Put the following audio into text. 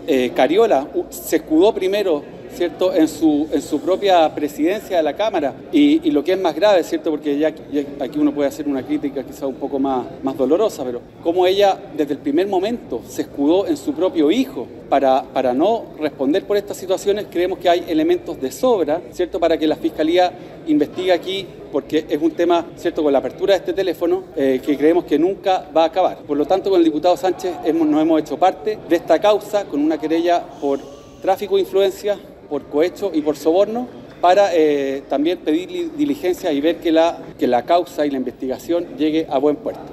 Cariola se escudó primero, ¿cierto?, en su propia presidencia de la Cámara, y lo que es más grave, ¿cierto?, porque ya aquí uno puede hacer una crítica quizá un poco más dolorosa, pero como ella desde el primer momento se escudó en su propio hijo para no responder por estas situaciones, creemos que hay elementos de sobra, ¿cierto?, para que la Fiscalía investigue aquí, porque es un tema, ¿cierto?, con la apertura de este teléfono, que creemos que nunca va a acabar. Por lo tanto, con el diputado Sánchez nos hemos hecho parte de esta causa con una querella por tráfico de influencias, por cohecho y por soborno, para también pedir diligencia y ver que la causa y la investigación llegue a buen puerto.